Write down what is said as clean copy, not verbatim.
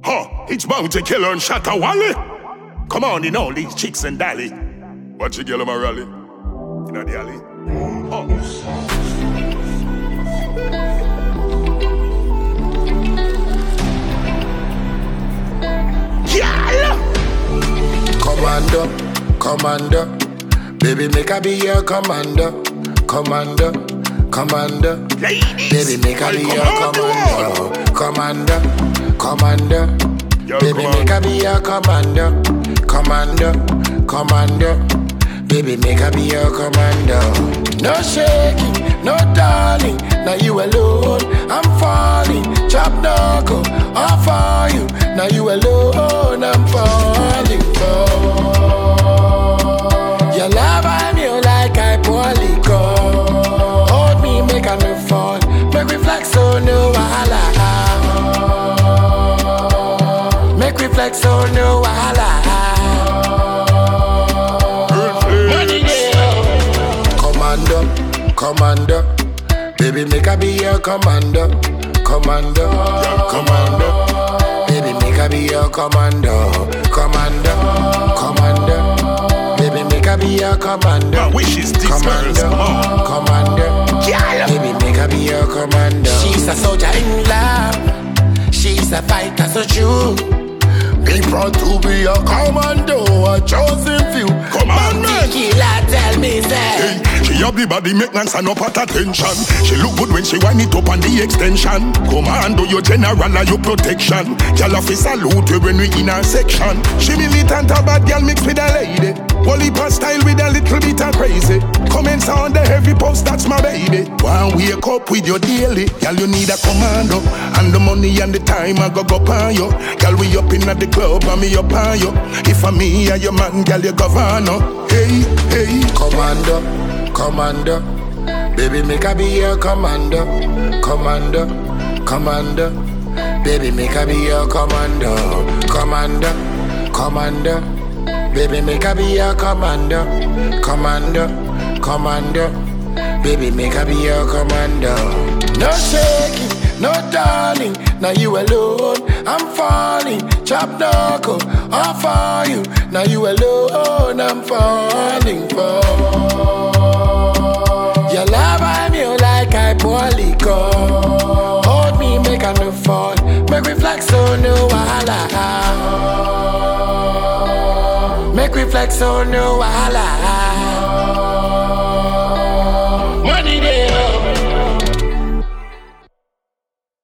Huh, it's bound to kill her and shatter Wally. Come on in all these chicks and dally. Watch you girl on my rally. In the alley. Huh. Commander, baby make I be your commander, Ladies, baby make I be your commander, baby make I be your commander, baby make I be your commander. No shaking, no darling, now you alone, I'm falling, chop knuckle, all for you, now you alone, I'm falling for. Your love I'm you like I pour liquor. Hold me, make I no fall, make me flex so no wahala. Make me flex so no wahala. Commander, baby make I be your commander, baby make I be your commander, baby make I be your commander. My wish is this girl's commander, baby make I be your commander. She's a soldier in love, she's a fighter so true. Be proud to be a commando, a chosen few. Commandment. Killer tell me say. Hey, she have the body make man stand up at attention. She look good when she wind it up on the extension. Commando, your general and your protection. Girl off is salute you when we in our section. She militant a bad girl mixed with a lady. Wally pass style with a little bit of crazy. Comments on the heavy post, that's my baby. One wake up with your daily. Girl you need a commando. And the money and the time I go on you. Girl we up in the club and me up on you. If I'm me and your man, girl you governor. Hey, hey. Commander, baby make I be your commander, baby make I be your commander, baby make I be your commander, baby make I be your commander. No shaking, no darling, now you alone, I'm falling, chop knuckle, all for you, now you alone, I'm falling for. Your love I'm you like I pour liquor. Hold me, make I no fall, make me flex so no wahala. Make me flex so no wahala.